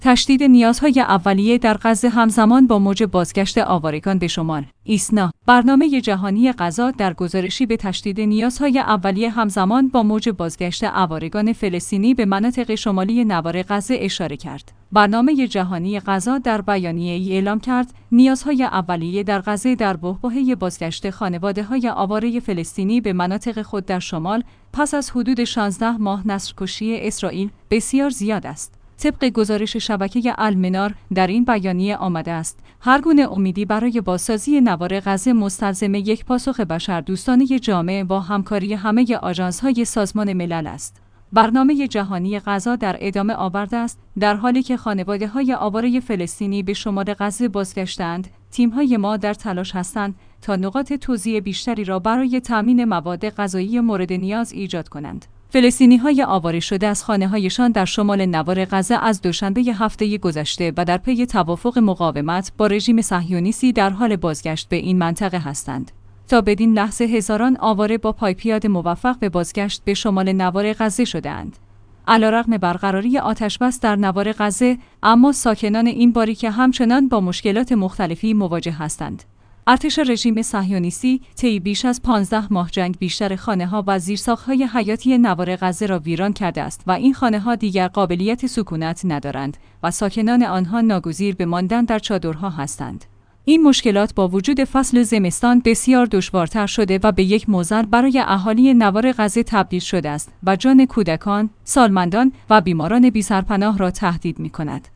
تشدید نیازهای اولیه در غزه همزمان با موج بازگشت آوارگان به شمال. ایسنا، برنامه جهانی غذا در گزارشی به تشدید نیازهای اولیه همزمان با موج بازگشت آوارگان فلسطینی به مناطق شمالی نوار غزه اشاره کرد. برنامه جهانی غذا در بیانیه‌ای اعلام کرد نیازهای اولیه در غزه در بحبوحه بازگشت خانواده‌های آواره فلسطینی به مناطق خود در شمال پس از حدود 16 ماه نسل‌کشی اسرائیل بسیار زیاد است. طبق گزارش شبکه المنار در این بیانیه آمده است هر گونه امیدی برای بازسازی نوار غزه مستلزم یک پاسخ بشردوستانه جامع با همکاری همه آژانس‌های سازمان ملل است. برنامه جهانی غذا در ادامه آورده است در حالی که خانواده‌های آواره فلسطینی به شمال غزه بازگشتند، تیم‌های ما در تلاش هستند تا نقاط توزیع بیشتری را برای تامین مواد غذایی مورد نیاز ایجاد کنند. فلسطینی‌های آواره شده از خانه‌هایشان در شمال نوار غزه از دوشنبه هفته گذشته و در پی توافق مقاومت با رژیم صهیونیستی در حال بازگشت به این منطقه هستند. تا بدین لحظه هزاران آواره با پایپیاد موفق به بازگشت به شمال نوار غزه شده‌اند. علیرغم برقراری آتش‌بس در نوار غزه، اما ساکنان این باریکه همچنان با مشکلات مختلفی مواجه هستند. ارتش رژیم صهیونیستی طی بیش از 15 ماه جنگ بیشتر خانه‌ها و زیرساخت‌های حیاتی نوار غزه را ویران کرده است و این خانه‌ها دیگر قابلیت سکونت ندارند و ساکنان آنها ناگزیر به ماندن در چادرها هستند. این مشکلات با وجود فصل زمستان بسیار دشوارتر شده و به یک معضل برای اهالی نوار غزه تبدیل شده است و جان کودکان، سالمندان و بیماران بی‌سرپناه را تهدید می‌کند.